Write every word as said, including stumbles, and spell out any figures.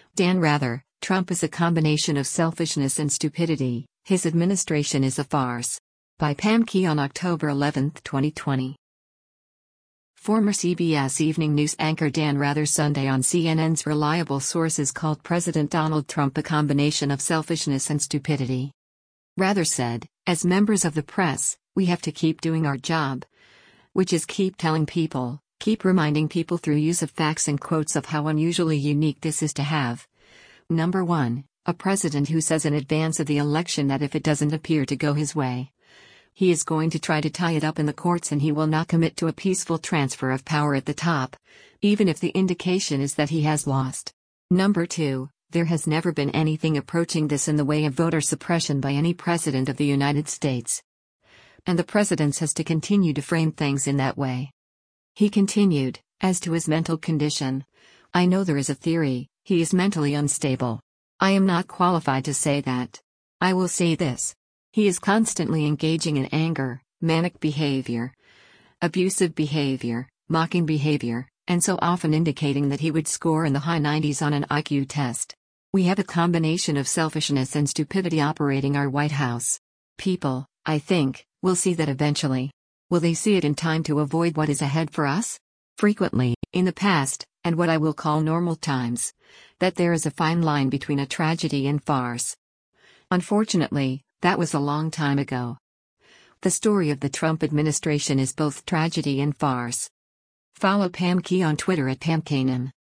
Dan Rather, Trump is a combination of selfishness and stupidity. His administration is a farce. By Pam Key on October eleventh, twenty twenty. Former C B S Evening News anchor Dan Rather Sunday on C N N's reliable sources called President Donald Trump a combination of selfishness and stupidity. Rather said, "As members of the press, we have to keep doing our job, which is keep telling people, keep reminding people through use of facts and quotes of how unusually unique this is to have. Number one, a president who says in advance of the election that if it doesn't appear to go his way, he is going to try to tie it up in the courts and he will not commit to a peaceful transfer of power at the top, even if the indication is that he has lost. Number two, there has never been anything approaching this in the way of voter suppression by any president of the United States. And the president has to continue to frame things in that way." He continued, "As to his mental condition, I know there is a theory, he is mentally unstable. I am not qualified to say that. I will say this. He is constantly engaging in anger, manic behavior, abusive behavior, mocking behavior, and so often indicating that he would score in the high nineties on an I Q test. We have a combination of selfishness and stupidity operating our White House. People, I think, will see that eventually. Will they see it in time to avoid what is ahead for us? Frequently, in the past, and what I will call normal times, that there is a fine line between a tragedy and farce. Unfortunately, that was a long time ago. The story of the Trump administration is both tragedy and farce." Follow Pam Key on Twitter at Pam Kanan.